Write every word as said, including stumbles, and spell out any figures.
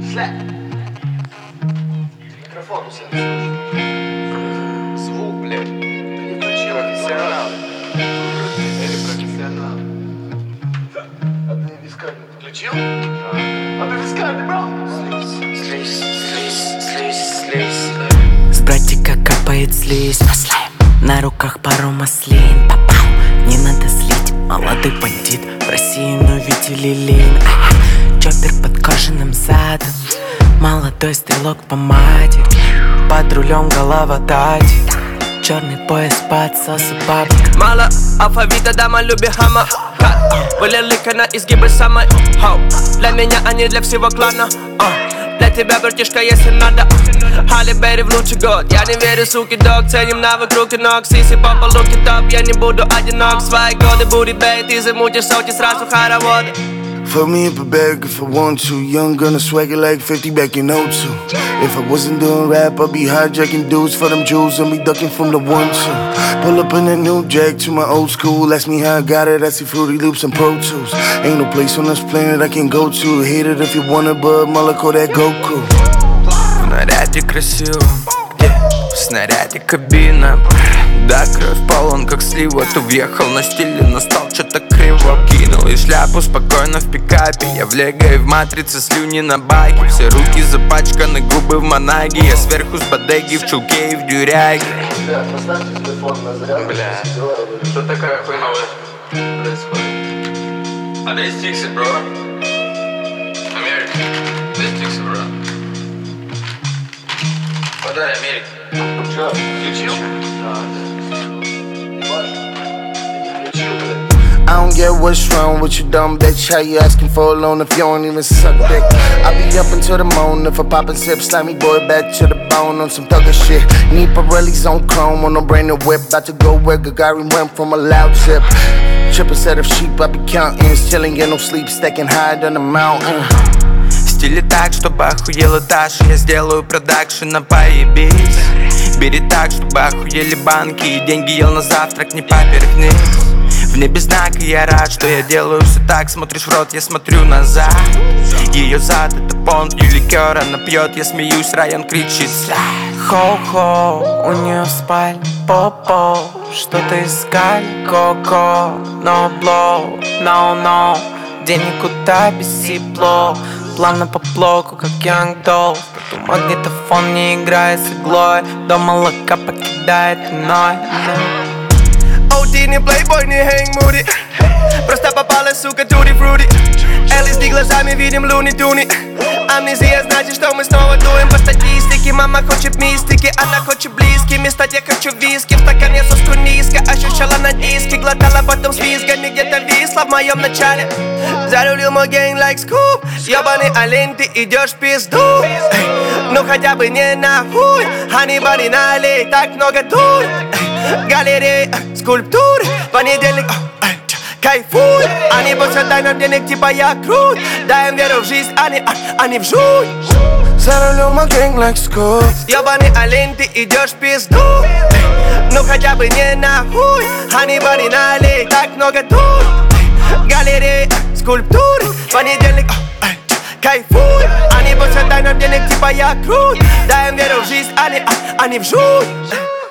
Микрофон у себя звук, блядь. Ты не включил, профессионал. Или профессионал. А ты вискарь включил? А ты вискарь, бро? Слизь, слизь, слизь, слизь. С братика капает слизь. На руках пару маслин. Попал, не надо слить. Молодой бандит, в России, но видели лин. Чоппер под кожаным задом. Молодой стрелок по матери. Под рулем голова тати. Черный пояс под сосу бабок. Мало алфавита, дама любит хама. Были лика на изгибы самой. Для меня, а не для всего клана. Для тебя братишка, если надо. Халли Берри в лучший год. Я не верю, суки, дог. Ценим навык руки ног. Сиси по полу топ. Я не буду одинок. Свои годы бури бей. Ты замутишь соти сразу хороводы. Fuck me up a bag if I want to. Young gunna swagger like fifty back in oh two. If I wasn't doing rap, I'd be hijacking dudes for them jewels and be ducking from the one two. Pull up in that new jack to my old school. Ask me how I got it, I see Fruity Loops and Pro Tools. Ain't no place on this planet I can go to. Hate it if you want it, but Mala call that Goku. В наряде красиво, где в снаряде кабина. Да, кровь полон как слива. Ты въехал на стиле, но стал что-то криво. Кинул и шляпу спокойно в пикапе. Я в лего и в матрице, слюни на байке. Все руки запачканы, губы в манаге. Я сверху с бодеги, в чулке и в дюряге. Ребят, поставьте телефон на зарядку. Бля, что такая хуйня происходит? А дай стиксы, бро. Америка, дай стиксы, бро. Подай, Америка. Че, включил? I don't get what's wrong with you, dumb bitch. How you asking for a loan if you don't even suck dick? I be up until the moon if I pop and sip. Slimy boy back to the bone on some thugger shit. Need Pirellis on chrome on a brand new whip. About to go where Gagarin went from a loud zip. Triple set of sheep I be counting. Still ain't get no sleep, stacking higher than the mountain. Стили так, чтобы охуел этаж. Я сделаю продакшн, а поебись. Бери так, чтобы охуели банки. И деньги ел на завтрак, не поперхнись. В небе знак, и я рад, что я делаю все так. Смотришь в рот, я смотрю назад. Ее зад, это понт, и ликер. Она пьет, я смеюсь, район кричит. Хоу-хоу, у нее в спальне попо. Что-то искали, коко. No blow, no no. Денег куда без сипло. Плавно по блоку, как Young Dolph. Потом магнитофон не играет с иглой. До молока покидает иной. Оу-ти не плейбой, не hang moody. Просто попалась, сука, tutti frutti. эл эс ди глазами видим луни-туни. Амнезия значит, что мы снова дуем по статистике. Мама хочет мистики, она хочет близкими стать. Я хочу виски, в стакане соску низко. Ощущала на диске, глотала потом с визгами. Где-то висла в моем начале. Зарулил мой гэнг like Scoop. Ёбаный олень, ты идешь в пизду. Эй, ну хотя бы не нахуй. Ханибали налей, так много дур. Галереи, скульптуры, понедельник, эй, кайфуй. Они просят, дай нам денег, типа я крут. Дай им веру в жизнь, они, они в жуй. За рулем мой гэнг like Scoop. Ёбаный олень, ты идешь в пизду. Эй, ну хотя бы не нахуй. Ханибали налей, так много дур. Галереи, скульптуры, понедельник, эй, кайфуй. Они просят, дай нам денег, типа я крут. Дай им веру в жизнь, они, они в жуй.